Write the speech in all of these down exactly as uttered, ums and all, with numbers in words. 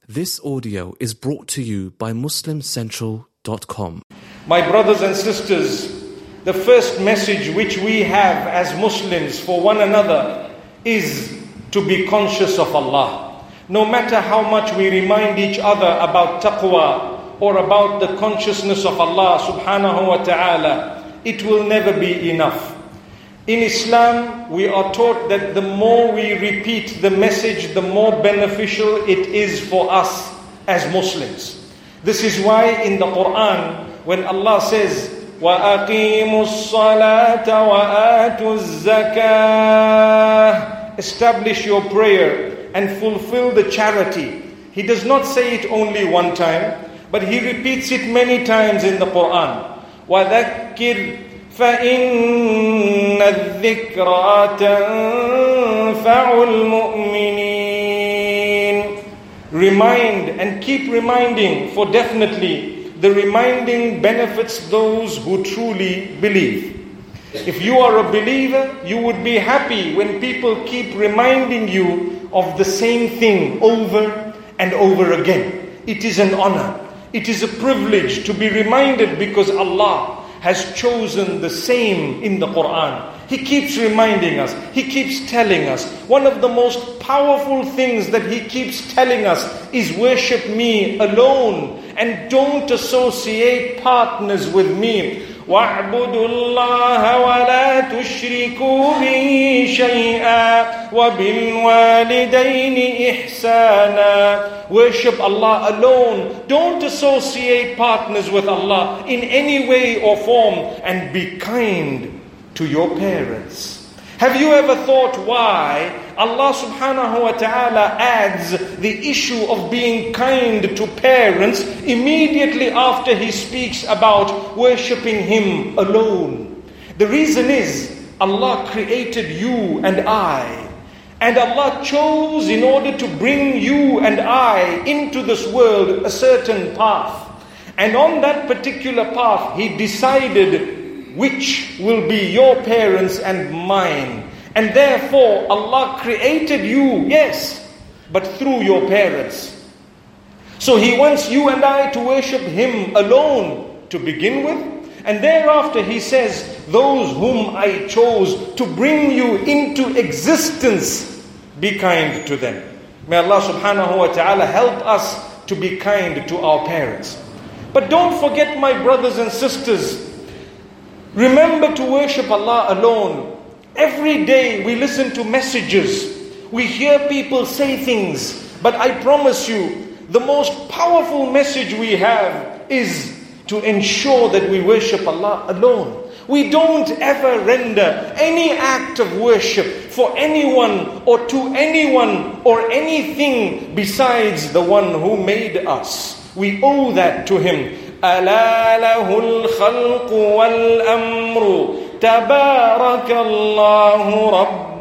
This audio is brought to you by Muslim Central dot com. My brothers and sisters, the first message which we have as Muslims for one another is to be conscious of Allah. No matter how much we remind each other about taqwa or about the consciousness of Allah subhanahu wa ta'ala, it will never be enough. In Islam, we are taught that the more we repeat the message, the more beneficial it is for us as Muslims. This is why in the Quran, when Allah says, وَأَقِيمُوا الصَّلَاةَ وَآتُوا الزَّكَاةَ, establish your prayer and fulfill the charity. He does not say it only one time, but he repeats it many times in the Quran. وَذَكِّرْ فَإِنَّ الذِّكْرَى تَنْفَعُ الْمُؤْمِنِينَ. Remind and keep reminding, for definitely the reminding benefits those who truly believe. If you are a believer, you would be happy when people keep reminding you of the same thing over and over again. It is an honor. It is a privilege to be reminded because Allah has chosen the same in the Quran. He keeps reminding us. He keeps telling us. One of the most powerful things that He keeps telling us is worship me alone and don't associate partners with me. وَاعْبُدُوا اللَّهَ وَلَا تُشْرِكُوا بِهِ شَيْئًا وَبِالْوَالِدَيْنِ إِحْسَانًا. Worship Allah alone. Don't associate partners with Allah in any way or form, and be kind to your parents. Have you ever thought why Allah subhanahu wa ta'ala adds the issue of being kind to parents immediately after He speaks about worshipping Him alone? The reason is Allah created you and I, and Allah chose in order to bring you and I into this world a certain path. And on that particular path He decided which will be your parents and mine. And therefore Allah created you, yes, but through your parents. So He wants you and I to worship Him alone to begin with. And thereafter He says, those whom I chose to bring you into existence, be kind to them. May Allah subhanahu wa ta'ala help us to be kind to our parents. But don't forget, my brothers and sisters, remember to worship Allah alone. Every day we listen to messages. We hear people say things. But I promise you, the most powerful message we have is to ensure that we worship Allah alone. We don't ever render any act of worship for anyone or to anyone or anything besides the one who made us. We owe that to Him. أَلَا لَهُ الْخَلْقُ وَالْأَمْرُ تَبَارَكَ اللَّهُ رَبُّ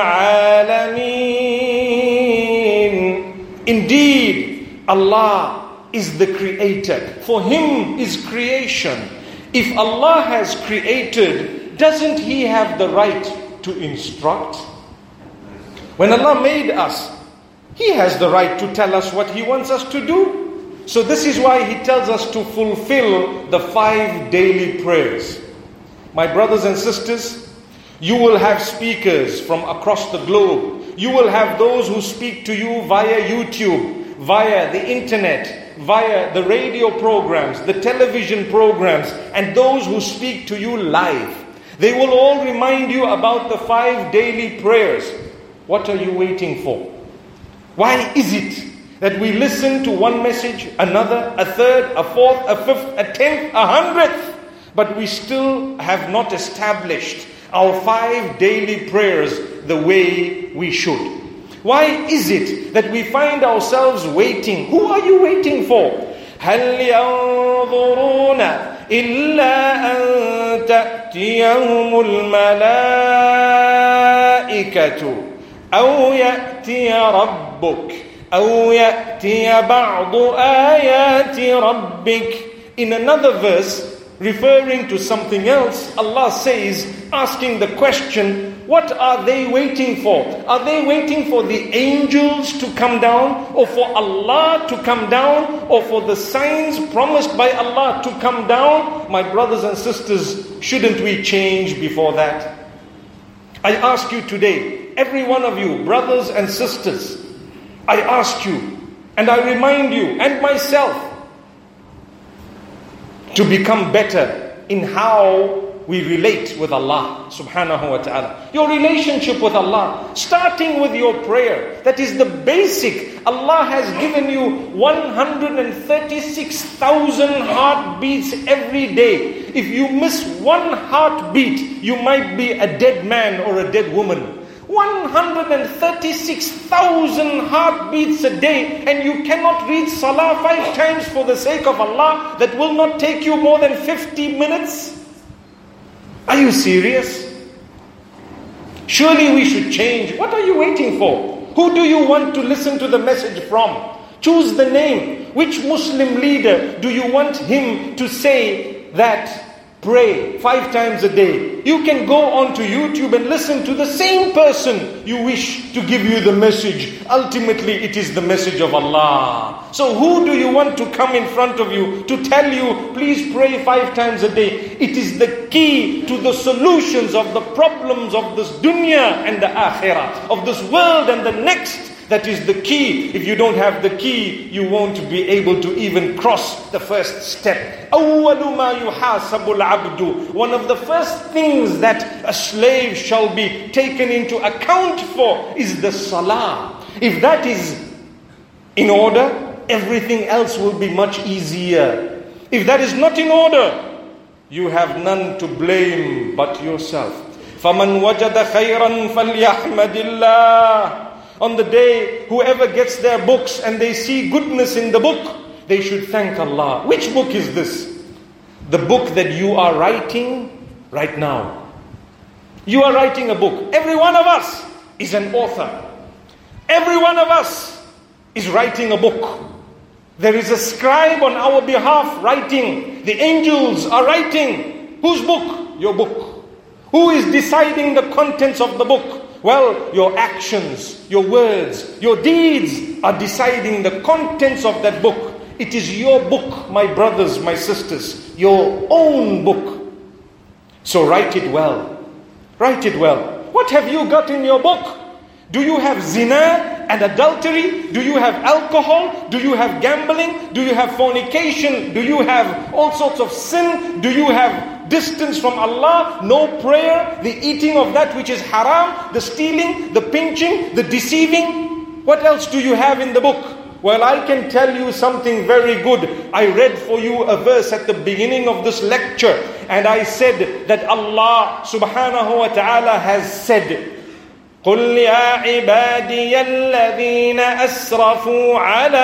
الْعَالَمِينَ. Indeed, Allah is the creator. For Him is creation. If Allah has created, doesn't He have the right to instruct? When Allah made us, He has the right to tell us what He wants us to do. So this is why He tells us to fulfill the five daily prayers. My brothers and sisters, you will have speakers from across the globe. You will have those who speak to you via YouTube, via the internet, via the radio programs, the television programs, and those who speak to you live. They will all remind you about the five daily prayers. What are you waiting for? Why is it that we listen to one message, another, a third, a fourth, a fifth, a tenth, a hundredth, but we still have not established our five daily prayers the way we should? Why is it that we find ourselves waiting? Who are you waiting for? هَلْ يَنظُرُونَ إِلَّا أَن تَأْتِيَهُمُ الْمَلَائِكَةُ أَوْ يَأْتِيَ رَبُّكَ أَوْ يَأْتِيَ بَعْضُ آيَاتِ رَبِّكَ. In another verse, referring to something else, Allah says, asking the question, what are they waiting for? Are they waiting for the angels to come down, or for Allah to come down, or for the signs promised by Allah to come down? My brothers and sisters, shouldn't we change before that? I ask you today, every one of you, brothers and sisters, I ask you, and I remind you and myself, to become better in how we relate with Allah subhanahu wa ta'ala. Your relationship with Allah, starting with your prayer. That is the basic. Allah has given you one hundred thirty-six thousand heartbeats every day. If you miss one heartbeat, you might be a dead man or a dead woman. one hundred thirty-six thousand heartbeats a day, and you cannot read salah five times for the sake of Allah. That will not take you more than fifty minutes. Are you serious? Surely we should change. What are you waiting for? Who do you want to listen to the message from? Choose the name. Which Muslim leader do you want him to say that pray five times a day? You can go on to YouTube and listen to the same person you wish to give you the message. Ultimately, it is the message of Allah. So who do you want to come in front of you to tell you, please pray five times a day? It is the key to the solutions of the problems of this dunya and the akhirah, of this world and the next. That is the key. If you don't have the key, you won't be able to even cross the first step. أَوَّلُ مَا يُحَاسَبُ الْعَبْدُ. One of the first things that a slave shall be taken into account for is the salah. If that is in order, everything else will be much easier. If that is not in order, you have none to blame but yourself. فَمَنْ وَجَدَ خَيْرًا فَلْيَحْمَدِ اللَّهِ. On the day, whoever gets their books and they see goodness in the book, they should thank Allah. Which book is this? The book that you are writing right now. You are writing a book. Every one of us is an author. Every one of us is writing a book. There is a scribe on our behalf writing. The angels are writing. Whose book? Your book. Who is deciding the contents of the book? Well, your actions, your words, your deeds are deciding the contents of that book. It is your book, my brothers, my sisters, your own book. So write it well. Write it well. What have you got in your book? Do you have zina and adultery? Do you have alcohol? Do you have gambling? Do you have fornication? Do you have all sorts of sin? Do you have distance from Allah, no prayer, the eating of that which is haram, the stealing, the pinching, the deceiving? What else do you have in the book? Well, I can tell you something very good. I read for you a verse at the beginning of this lecture, and I said that Allah subhanahu wa ta'ala has said, قُلْ يَا عِبَادِيَ الَّذِينَ أَسْرَفُوا عَلَىٰ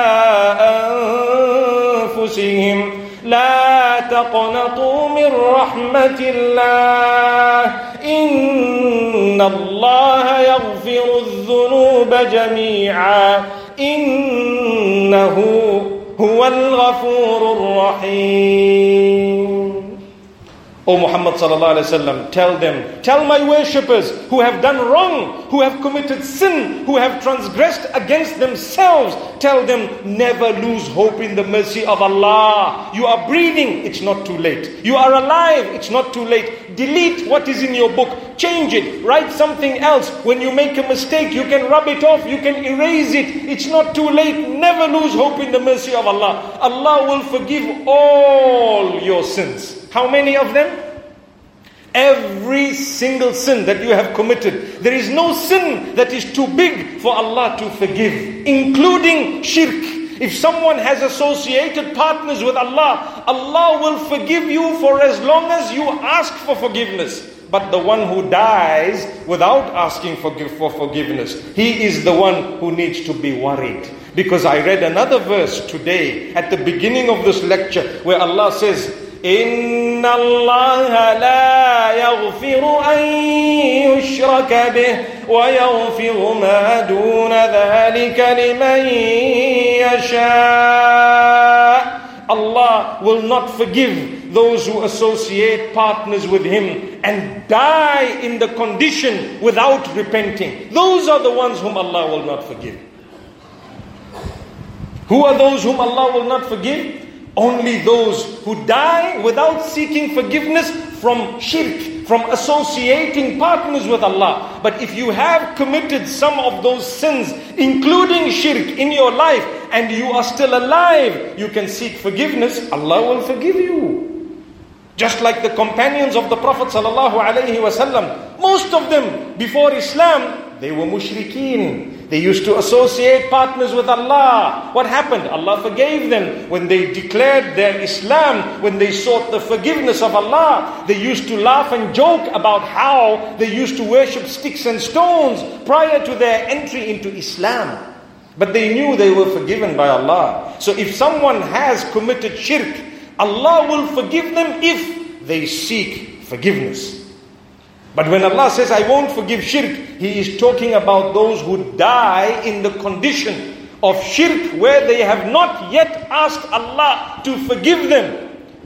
أَنفُسِهِمْ لا تقنطوا من رحمة الله إن الله يغفر الذنوب جميعا إنه هو الغفور الرحيم. O Muhammad sallallahu alaihi wasallam, tell them, tell my worshippers who have done wrong, who have committed sin, who have transgressed against themselves, tell them, never lose hope in the mercy of Allah. You are breathing, it's not too late. You are alive, it's not too late. Delete what is in your book, change it, write something else. When you make a mistake, you can rub it off, you can erase it. It's not too late. Never lose hope in the mercy of Allah. Allah will forgive all your sins. How many of them? Every single sin that you have committed. There is no sin that is too big for Allah to forgive, including shirk. If someone has associated partners with Allah, Allah will forgive you for as long as you ask for forgiveness. But the one who dies without asking for, for forgiveness, he is the one who needs to be worried. Because I read another verse today at the beginning of this lecture where Allah says, إِنَّ اللَّهَ لَا يَغْفِرُ أَن يُشْرَكَ بِهِ وَيَغْفِرُ مَا دُونَ ذَلِكَ لِمَن يَشَاءُ. Allah will not forgive those who associate partners with Him, and die in the condition without repenting. Those are the ones whom Allah will not forgive. Who are those whom Allah will not forgive? Only those who die without seeking forgiveness from shirk, from associating partners with Allah. But if you have committed some of those sins, including shirk, in your life, and you are still alive, you can seek forgiveness, Allah will forgive you. Just like the companions of the Prophet sallallahu alaihi wasallam, most of them before Islam, they were mushrikeen. They used to associate partners with Allah. What happened? Allah forgave them when they declared their Islam, when they sought the forgiveness of Allah. They used to laugh and joke about how they used to worship sticks and stones prior to their entry into Islam. But they knew they were forgiven by Allah. So if someone has committed shirk, Allah will forgive them if they seek forgiveness. But when Allah says, I won't forgive shirk, He is talking about those who die in the condition of shirk where they have not yet asked Allah to forgive them.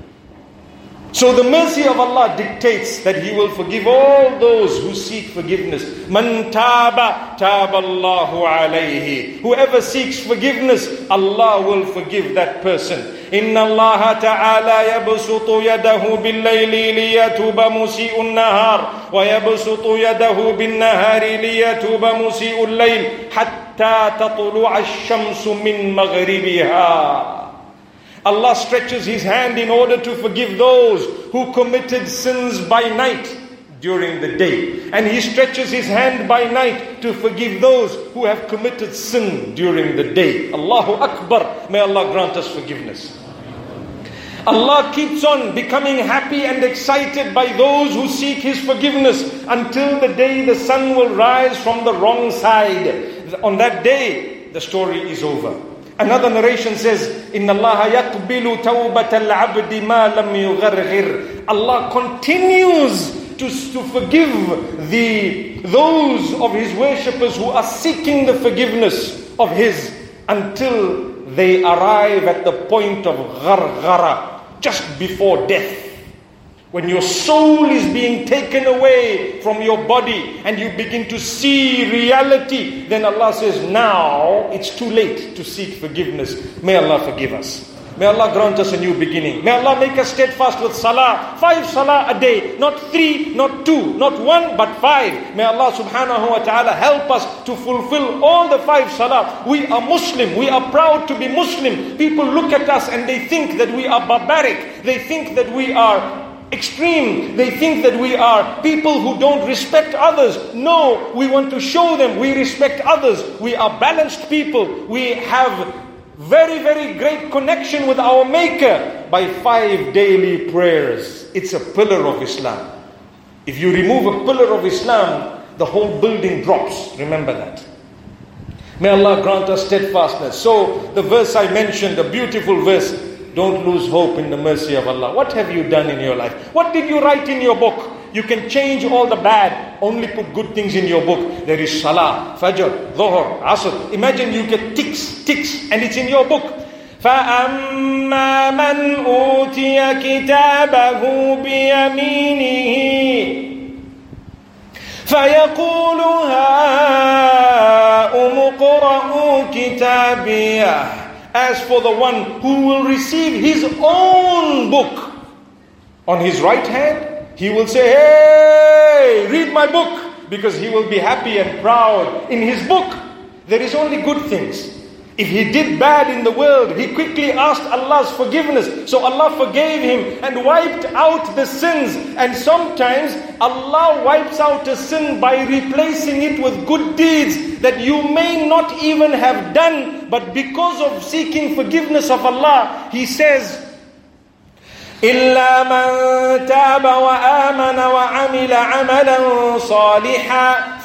So the mercy of Allah dictates that He will forgive all those who seek forgiveness. Man taba, taba Allahu alayhi. Whoever seeks forgiveness, Allah will forgive that person. إن الله تعالى يبسط يده بالليل ليتوب مسيء النهار ويبسط يده بالنهار ليتوب مسيء الليل حتى تطلع الشمس من مغربها. Allah stretches His hand in order to forgive those who committed sins by night during the day. And He stretches His hand by night to forgive those who have committed sin during the day. Allahu Akbar. May Allah grant us forgiveness. Allah keeps on becoming happy and excited by those who seek His forgiveness until the day the sun will rise from the wrong side. On that day, the story is over. Another narration says, Inna Allah yaqbilu tawbat al-abdi ma lam yugharghir. Allah continues to, to forgive the those of His worshippers who are seeking the forgiveness of His until they arrive at the point of gharghara, just before death. When your soul is being taken away from your body and you begin to see reality, then Allah says, now it's too late to seek forgiveness. May Allah forgive us. May Allah grant us a new beginning. May Allah make us steadfast with salah. Five salah a day. Not three, not two, not one, but five. May Allah subhanahu wa ta'ala help us to fulfill all the five salah. We are Muslim. We are proud to be Muslim. People look at us and they think that we are barbaric. They think that we are extreme. They think that we are people who don't respect others. No, we want to show them we respect others. We are balanced people. We have very, very great connection with our Maker by five daily prayers. It's a pillar of Islam. If you remove a pillar of Islam, the whole building drops. Remember that. May Allah grant us steadfastness. So the verse I mentioned, a beautiful verse, don't lose hope in the mercy of Allah. What have you done in your life? What did you write in your book? You can change all the bad. Only put good things in your book. There is Salah, Fajr, Dhuhr, Asr. Imagine you get ticks, ticks, and it's in your book. فَأَمَّا مَنْ أُوتِيَ كِتَابَهُ بِيَمِينِهِ فَيَقُولُ هَاؤُمُ اقْرَءُوا كِتَابِيَهْ. As for the one who will receive his own book on his right hand, he will say, hey, read my book, because he will be happy and proud. In his book, there is only good things. If he did bad in the world, he quickly asked Allah's forgiveness. So Allah forgave him and wiped out the sins. And sometimes Allah wipes out a sin by replacing it with good deeds that you may not even have done. But because of seeking forgiveness of Allah, He says, إِلَّا مَنْ تَابَ وَآمَنَ وَعَمِلَ عَمَلًا صَالِحًا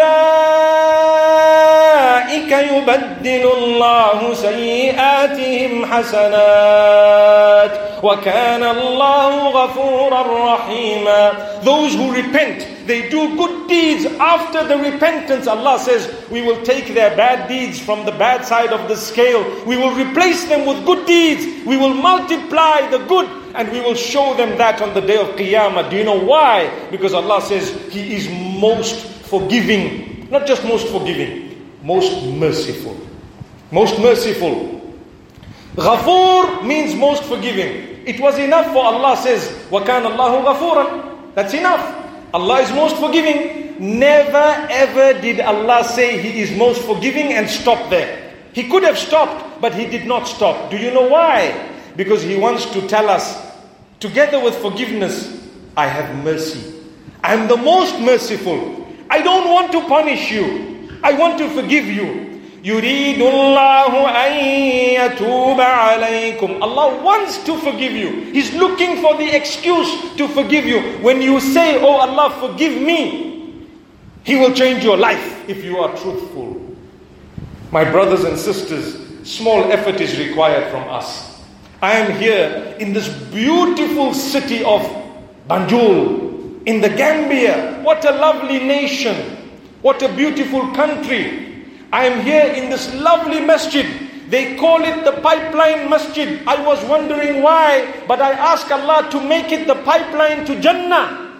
فَأُولَئِكَ يُبَدِّلُ اللَّهُ سَيِّئَاتِهِمْ حَسَنَاتٍ وَكَانَ اللَّهُ غَفُورًا رَحِيمًا. Those who repent, they do good deeds after the repentance. Allah says, we will take their bad deeds from the bad side of the scale. We will replace them with good deeds. We will multiply the good and we will show them that on the day of Qiyamah. Do you know why? Because Allah says He is most forgiving. Not just most forgiving, most merciful. Most merciful. Ghafoor means most forgiving. It was enough for Allah says, وَكَانَ اللَّهُ غَفُورًا. That's enough. Allah is most forgiving. Never ever did Allah say He is most forgiving and stop there. He could have stopped, but He did not stop. Do you know why? Because He wants to tell us, together with forgiveness, I have mercy. I am the most merciful. I don't want to punish you. I want to forgive you. يُرِيدُ اللَّهُ أَن يَتُوبَ عَلَيْكُمْ. Allah wants to forgive you. He's looking for the excuse to forgive you. When you say, oh Allah, forgive me, He will change your life if you are truthful. My brothers and sisters, small effort is required from us. I am here in this beautiful city of Banjul, in the Gambia. What a lovely nation. What a beautiful country. I am here in this lovely masjid. They call it the pipeline masjid. I was wondering why, but I ask Allah to make it the pipeline to Jannah.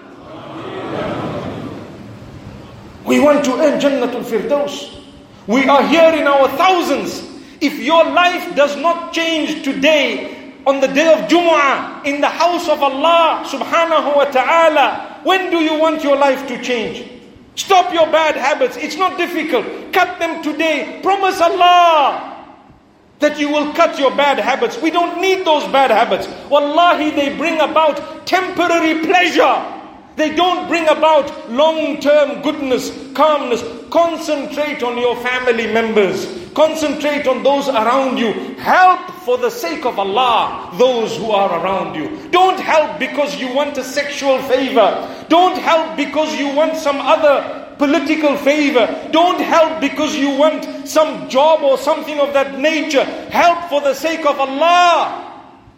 We want to earn Jannatul Firdaus. We are here in our thousands. If your life does not change today, on the day of Jumu'ah, in the house of Allah subhanahu wa ta'ala, when do you want your life to change? Stop your bad habits. It's not difficult. Cut them today. Promise Allah that you will cut your bad habits. We don't need those bad habits. Wallahi, they bring about temporary pleasure. They don't bring about long-term goodness, calmness. Concentrate on your family members. Concentrate on those around you. Help for the sake of Allah those who are around you. Don't help because you want a sexual favor. Don't help because you want some other political favor. Don't help because you want some job or something of that nature. Help for the sake of Allah,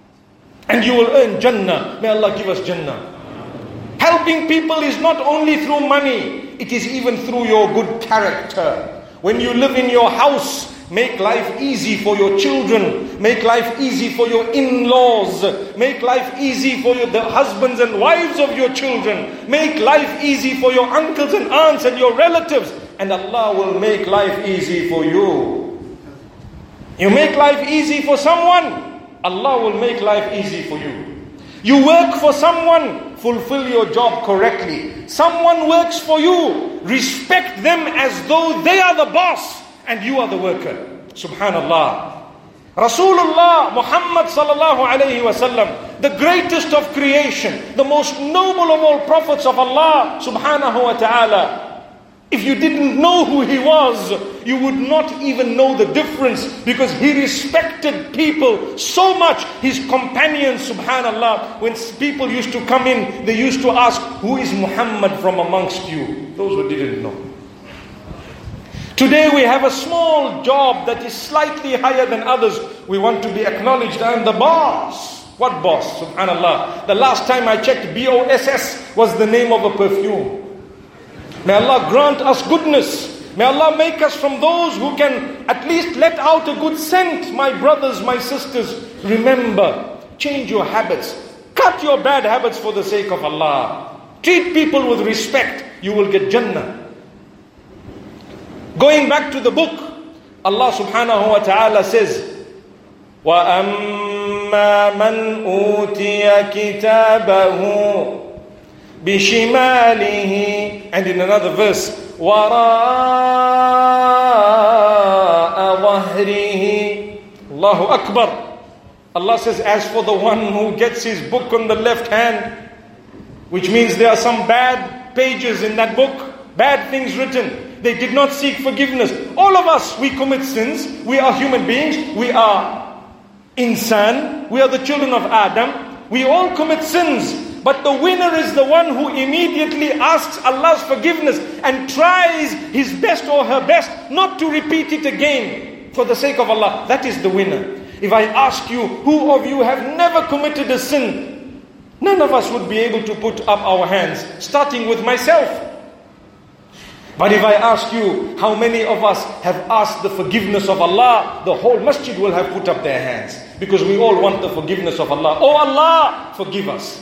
and you will earn Jannah. May Allah give us Jannah. Helping people is not only through money, it is even through your good character. When you live in your house, make life easy for your children. Make life easy for your in-laws. Make life easy for your, the husbands and wives of your children. Make life easy for your uncles and aunts and your relatives. And Allah will make life easy for you. You make life easy for someone, Allah will make life easy for you. You work for someone, fulfill your job correctly. Someone works for you, respect them as though they are the boss and you are the worker. Subhanallah. Rasulullah Muhammad sallallahu alayhi wasallam, the greatest of creation, the most noble of all prophets of Allah subhanahu wa ta'ala. If you didn't know who he was, you would not even know the difference, because he respected people so much. His companions, subhanallah, when people used to come in, they used to ask, who is Muhammad from amongst you? Those who didn't know. Today we have a small job that is slightly higher than others. We want to be acknowledged. I am the boss. What boss? Subhanallah. The last time I checked, B O S S was the name of a perfume. May Allah grant us goodness. May Allah make us from those who can at least let out a good scent. My brothers, my sisters, remember, change your habits. Cut your bad habits for the sake of Allah. Treat people with respect. You will get Jannah. Going back to the book, Allah subhanahu wa ta'ala says, وَأَمَّا مَنْ أُوتِيَ كِتَابَهُ بِشِمَالِهِ, and in another verse, وَرَاءَ ظَهْرِهِ. Allahu Akbar. Allah says, as for the one who gets his book on the left hand, which means there are some bad pages in that book, bad things written. They did not seek forgiveness. All of us, we commit sins. We are human beings. We are insan. We are the children of Adam. We all commit sins. But the winner is the one who immediately asks Allah's forgiveness and tries his best or her best not to repeat it again for the sake of Allah. That is the winner. If I ask you, who of you have never committed a sin? None of us would be able to put up our hands, starting with myself. But if I ask you, how many of us have asked the forgiveness of Allah, the whole masjid will have put up their hands. Because we all want the forgiveness of Allah. Oh Allah, forgive us.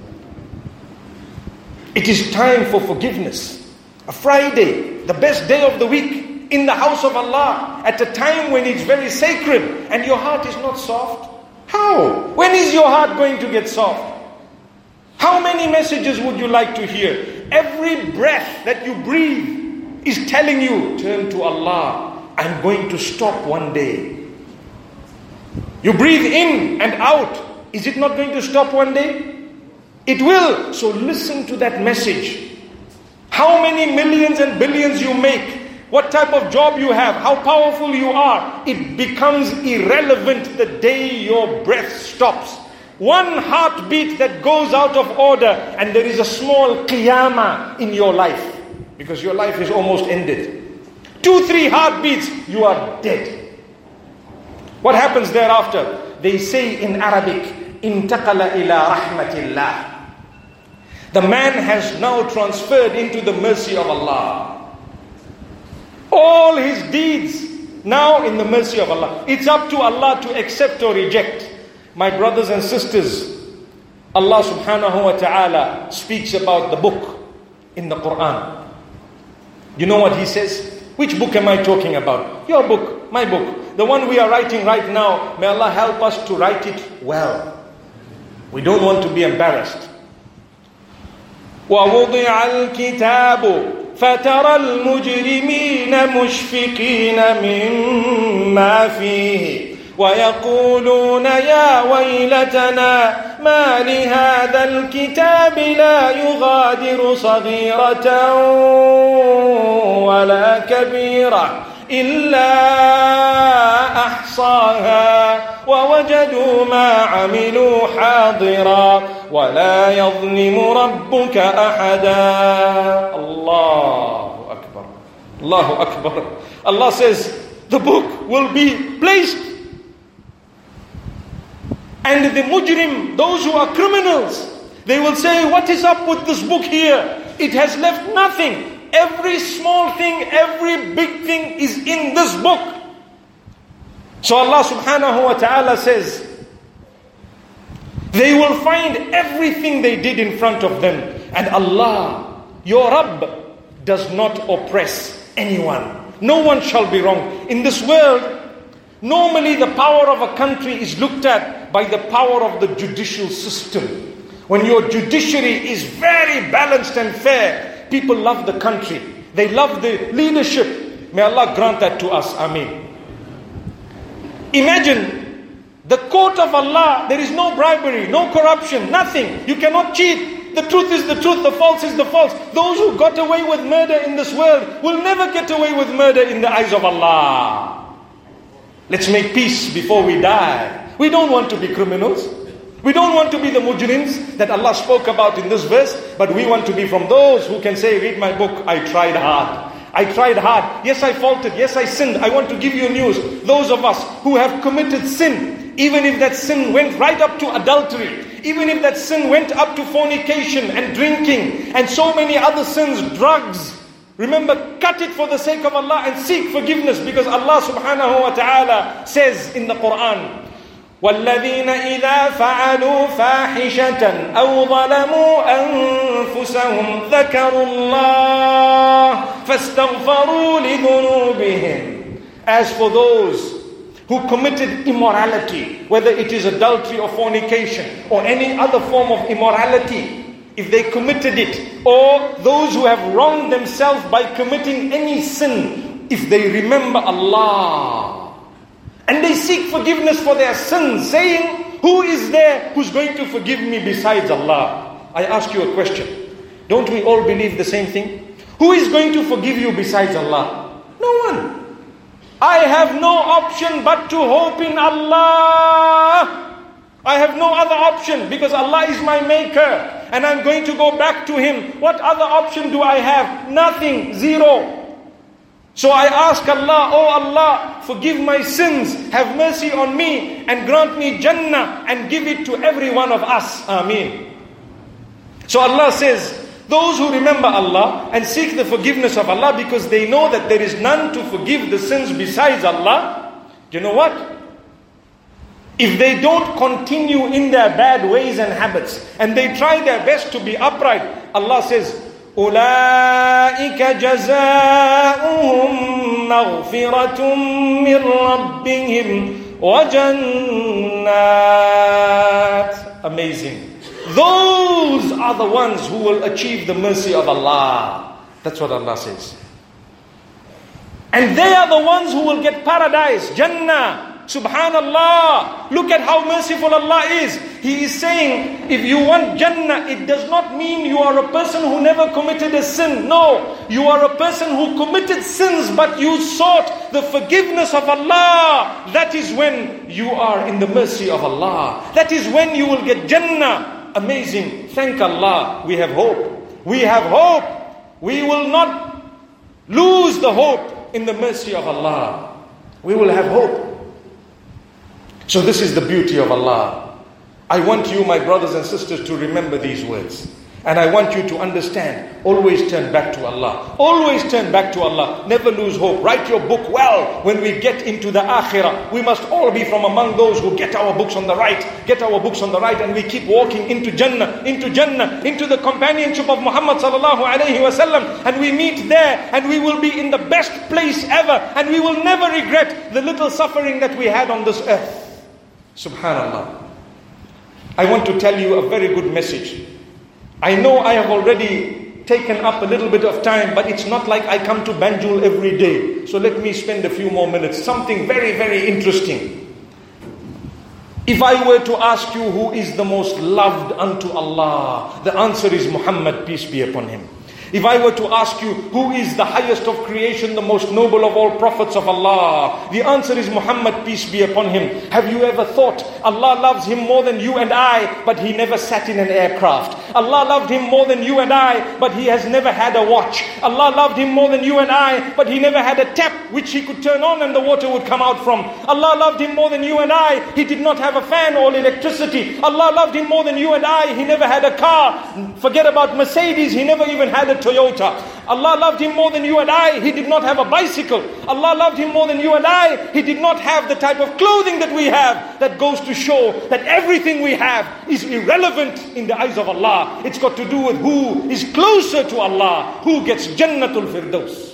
It is time for forgiveness. A Friday, the best day of the week, in the house of Allah, at a time when it's very sacred, and your heart is not soft. How? When is your heart going to get soft? How many messages would you like to hear? Every breath that you breathe is telling you, turn to Allah. I'm going to stop one day. You breathe in and out. Is it not going to stop one day? It will. So listen to that message. How many millions and billions you make, what type of job you have, how powerful you are, it becomes irrelevant the day your breath stops. One heartbeat that goes out of order and there is a small qiyamah in your life. Because your life is almost ended. Two, three heartbeats, you are dead. What happens thereafter? They say in Arabic, intaqala ila rahmatillah. The man has now transferred into the mercy of Allah. All his deeds now in the mercy of Allah. It's up to Allah to accept or reject. My brothers and sisters, Allah subhanahu wa ta'ala speaks about the book in the Quran. You know what He says? Which book am I talking about? Your book, my book. The one we are writing right now. May Allah help us to write it well. We don't want to be embarrassed. وَوُضِعَ الْكِتَابُ فَتَرَى الْمُجْرِمِينَ مُشْفِقِينَ مِمَّا فِيهِ وَيَقُولُونَ يَا وَيْلَتَنَا مَا لِهَذَا الْكِتَابِ لَا يُغَادِرُ صَغِيرَةً وَلَا كَبِيرَةً إِلَّا أَحْصَاهَا وَوَجَدُوا مَا عَمِلُوا حَاضِرًا وَلَا يَظْلِمُ رَبُّكَ أَحَدًا. Allahu Akbar. Allahu Akbar. Allah says the book will be placed. And the mujrim, those who are criminals, they will say, what is up with this book here? It has left nothing. Every small thing, every big thing is in this book. So Allah subhanahu wa ta'ala says, they will find everything they did in front of them. And Allah, your Rabb, does not oppress anyone. No one shall be wrong. In this world, normally the power of a country is looked at by the power of the judicial system. When your judiciary is very balanced and fair, people love the country. They love the leadership. May Allah grant that to us. Ameen. Imagine the court of Allah, there is no bribery, no corruption, nothing. You cannot cheat. The truth is the truth, the false is the false. Those who got away with murder in this world will never get away with murder in the eyes of Allah. Let's make peace before we die. We don't want to be criminals. We don't want to be the mujrims that Allah spoke about in this verse, but we want to be from those who can say, read my book, I tried hard. I tried hard. Yes, I faulted. Yes, I sinned. I want to give you news. Those of us who have committed sin, even if that sin went right up to adultery, even if that sin went up to fornication and drinking and so many other sins, drugs, remember, cut it for the sake of Allah and seek forgiveness, because Allah subhanahu wa ta'ala says in the Quran, وَالَّذِينَ إِذَا فَعَلُوا فَاحِشَةً أَوْ ظَلَمُوا أَنفُسَهُمْ ذَكَرُوا اللَّهَ فَاسْتَغْفَرُوا لِذُنُوبِهِمْ. As for those who committed immorality, whether it is adultery or fornication or any other form of immorality, if they committed it, or those who have wronged themselves by committing any sin, if they remember Allah and they seek forgiveness for their sins, saying, who is there who's going to forgive me besides Allah? I ask you a question. Don't we all believe the same thing? Who is going to forgive you besides Allah? No one. I have no option but to hope in Allah. I have no other option, because Allah is my maker and I'm going to go back to Him. What other option do I have? Nothing. Zero. So I ask Allah, oh Allah, forgive my sins, have mercy on me and grant me Jannah and give it to every one of us. Ameen. So Allah says, Those who remember Allah and seek the forgiveness of Allah because they know that there is none to forgive the sins besides Allah. You know what? If they don't continue in their bad ways and habits and they try their best to be upright, Allah says, أُولَٰئِكَ جَزَاؤُهُمْ مَغْفِرَةٌ مِّن رَّبِّهِمْ وَجَنَّاتٌ. Amazing. Those are the ones who will achieve the mercy of Allah. That's what Allah says. And they are the ones who will get paradise, Jannah. Subhanallah. Look at how merciful Allah is. He is saying, if you want Jannah, it does not mean you are a person who never committed a sin. No, you are a person who committed sins, but you sought the forgiveness of Allah. That is when you are in the mercy of Allah. That is when you will get Jannah. Amazing. Thank Allah. We have hope. We have hope. We will not lose the hope in the mercy of Allah. We will have hope. So this is the beauty of Allah. I want you, my brothers and sisters, to remember these words. And I want you to understand, always turn back to Allah. Always turn back to Allah. Never lose hope. Write your book well. When we get into the akhirah, we must all be from among those who get our books on the right. Get our books on the right, and we keep walking into Jannah, into Jannah, into the companionship of Muhammad sallallahu alayhi wa sallam. And we meet there, and we will be in the best place ever. And we will never regret the little suffering that we had on this earth. Subhanallah. I want to tell you a very good message. I know I have already taken up a little bit of time, but it's not like I come to Banjul every day. So let me spend a few more minutes. Something very, very interesting. If I were to ask you who is the most loved unto Allah, the answer is Muhammad, peace be upon him. If I were to ask you who is the highest of creation, the most noble of all prophets of Allah, the answer is Muhammad, peace be upon him. Have you ever thought Allah loves him more than you and I, but he never sat in an aircraft? Allah loved him more than you and I, but he has never had a watch. Allah loved him more than you and I, but he never had a tap which he could turn on and the water would come out from. Allah loved him more than you and I. He did not have a fan or electricity. Allah loved him more than you and I. He never had a car. Forget about Mercedes. He never even had a Toyota. Allah loved him more than you and I. He did not have a bicycle. Allah loved him more than you and I. He did not have the type of clothing that we have. That goes to show that everything we have is irrelevant in the eyes of Allah. It's got to do with who is closer to Allah, who gets Jannatul Firdaus.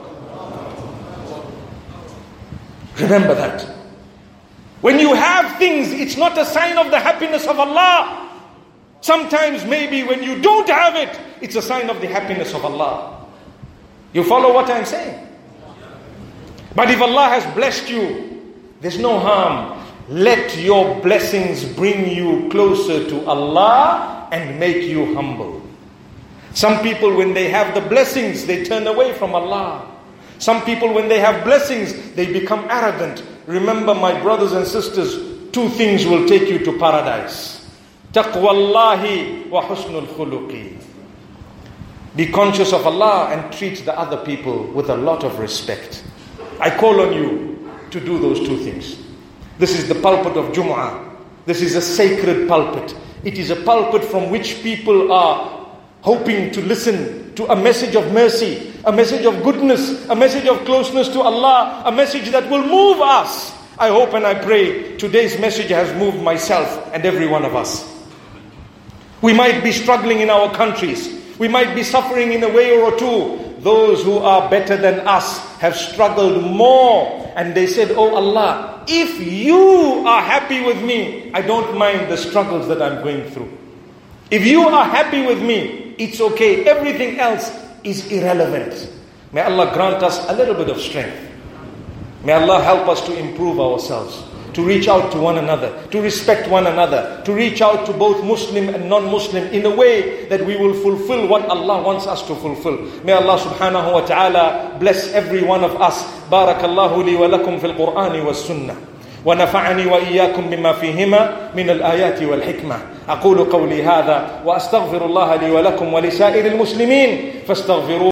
Remember that. When you have things, it's not a sign of the happiness of Allah. Sometimes maybe when you don't have it, it's a sign of the happiness of Allah. You follow what I'm saying? But if Allah has blessed you, there's no harm. Let your blessings bring you closer to Allah and make you humble. Some people, when they have the blessings, they turn away from Allah. Some people, when they have blessings, they become arrogant. Remember, my brothers and sisters, two things will take you to paradise. Taqwallahi wa husnul khuluqi. Be conscious of Allah and treat the other people with a lot of respect. I call on you to do those two things. This is the pulpit of Jum'ah. This is a sacred pulpit. It is a pulpit from which people are hoping to listen to a message of mercy, a message of goodness, a message of closeness to Allah, a message that will move us. I hope and I pray today's message has moved myself and every one of us. We might be struggling in our countries. We might be suffering in a way or two. Those who are better than us have struggled more. And they said, oh Allah, if you are happy with me, I don't mind the struggles that I'm going through. If you are happy with me, it's okay. Everything else is irrelevant. May Allah grant us a little bit of strength. May Allah help us to improve ourselves, to reach out to one another, to respect one another, to reach out to both Muslim and non-Muslim in a way that we will fulfill what Allah wants us to fulfill. May Allah subhanahu wa ta'ala bless every one of us. Barakallahu li wa lakum fil Qur'ani was sunnah. ونفعني وإياكم بما فيهما من الآيات والحكمة. أقول قولي هذا وأستغفر الله لي ولكم ولسائر المسلمين فاستغفروه